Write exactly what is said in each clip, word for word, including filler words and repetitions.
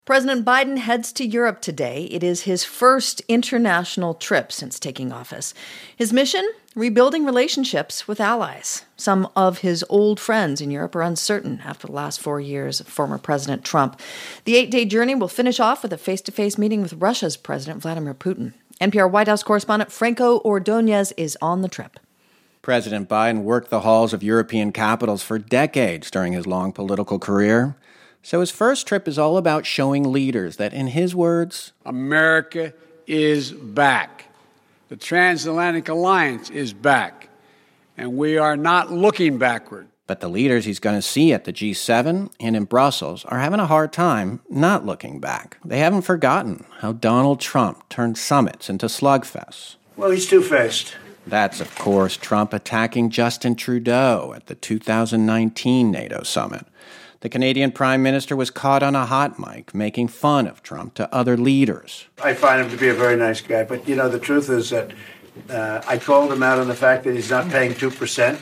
President Biden heads to Europe today. It is his first international trip since taking office. His mission? Rebuilding relationships with allies. Some of his old friends in Europe are uncertain after the last four years of former President Trump. The eight-day journey will finish off with a face-to-face meeting with Russia's President Vladimir Putin. N P R White House correspondent Franco Ordonez is on the trip. President Biden worked the halls of European capitals for decades during his long political career. So his first trip is all about showing leaders that, in his words, America is back. The transatlantic alliance is back. And we are not looking backward. But the leaders he's going to see at the G seven and in Brussels are having a hard time not looking back. They haven't forgotten how Donald Trump turned summits into slugfests. Well, he's two-faced. That's, of course, Trump attacking Justin Trudeau at the two thousand nineteen NATO summit. The Canadian Prime Minister was caught on a hot mic making fun of Trump to other leaders. I find him to be a very nice guy, but, you know, the truth is that uh, I called him out on the fact that he's not paying two percent,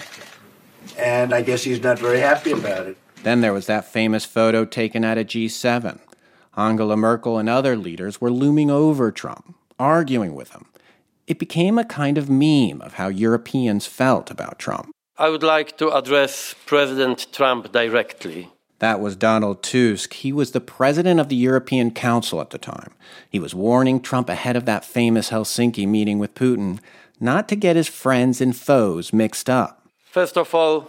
and I guess he's not very happy about it. Then there was that famous photo taken at a G seven. Angela Merkel and other leaders were looming over Trump, arguing with him. It became a kind of meme of how Europeans felt about Trump. I would like to address President Trump directly. That was Donald Tusk. He was the president of the European Council at the time. He was warning Trump ahead of that famous Helsinki meeting with Putin not to get his friends and foes mixed up. First of all,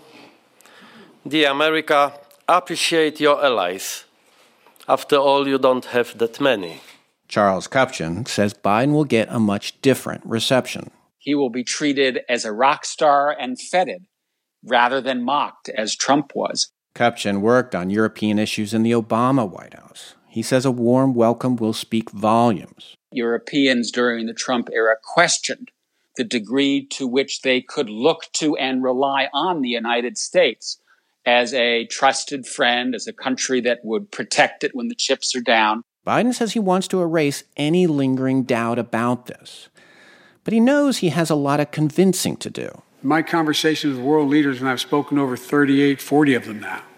dear America, appreciate your allies. After all, you don't have that many. Charles Kupchan says Biden will get a much different reception. He will be treated as a rock star and feted, rather than mocked as Trump was. Kupchan worked on European issues in the Obama White House. He says a warm welcome will speak volumes. Europeans during the Trump era questioned the degree to which they could look to and rely on the United States as a trusted friend, as a country that would protect it when the chips are down. Biden says he wants to erase any lingering doubt about this. But he knows he has a lot of convincing to do. My conversations with world leaders, and I've spoken to over thirty-eight, forty of them now,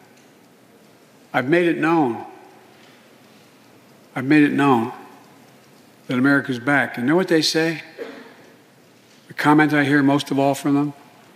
I've made it known. I've made it known that America's back. And you know what they say? The comment I hear most of all from them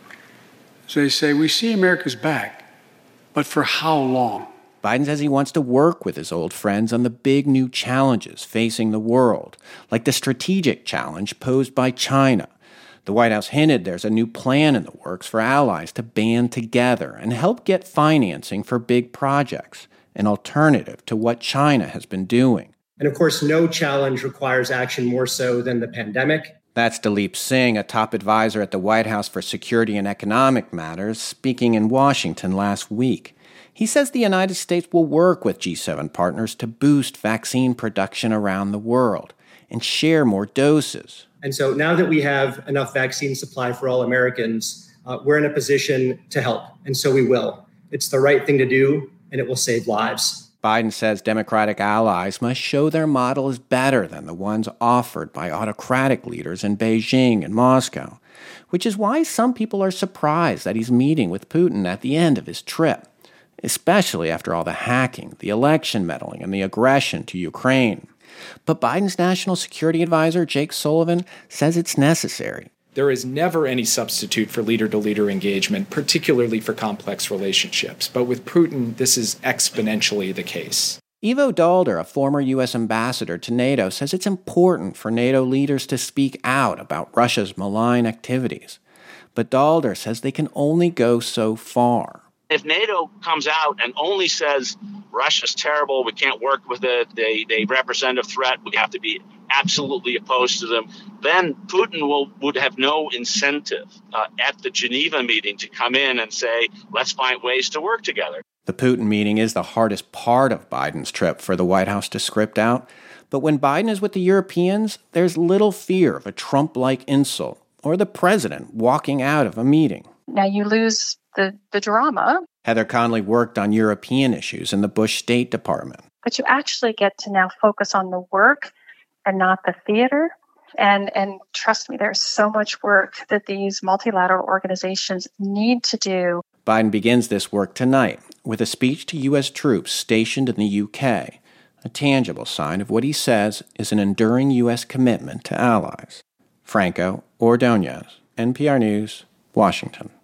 is they say, we see America's back, but for how long? Biden says he wants to work with his old friends on the big new challenges facing the world, like the strategic challenge posed by China. The White House hinted there's a new plan in the works for allies to band together and help get financing for big projects, an alternative to what China has been doing. And of course, no challenge requires action more so than the pandemic. That's Dileep Singh, a top advisor at the White House for Security and Economic Matters, speaking in Washington last week. He says the United States will work with G seven partners to boost vaccine production around the world and share more doses. And so now that we have enough vaccine supply for all Americans, uh, we're in a position to help. And so we will. It's the right thing to do, and it will save lives. Biden says Democratic allies must show their model is better than the ones offered by autocratic leaders in Beijing and Moscow, which is why some people are surprised that he's meeting with Putin at the end of his trip, especially after all the hacking, the election meddling, and the aggression to Ukraine. But Biden's national security advisor, Jake Sullivan, says it's necessary. There is never any substitute for leader-to-leader engagement, particularly for complex relationships. But with Putin, this is exponentially the case. Ivo Daalder, a former U S ambassador to NATO, says it's important for NATO leaders to speak out about Russia's malign activities. But Daalder says they can only go so far. If NATO comes out and only says Russia's terrible, we can't work with it, they, they represent a threat, we have to be absolutely opposed to them, then Putin will would have no incentive uh, at the Geneva meeting to come in and say, let's find ways to work together. The Putin meeting is the hardest part of Biden's trip for the White House to script out. But when Biden is with the Europeans, there's little fear of a Trump-like insult or the president walking out of a meeting. Now you lose the, the drama. Heather Conley worked on European issues in the Bush State Department. But you actually get to now focus on the work and not the theater. And and trust me, there's so much work that these multilateral organizations need to do. Biden begins this work tonight with a speech to U S troops stationed in the U K. a tangible sign of what he says is an enduring U S commitment to allies. Franco Ordonez, N P R News, Washington.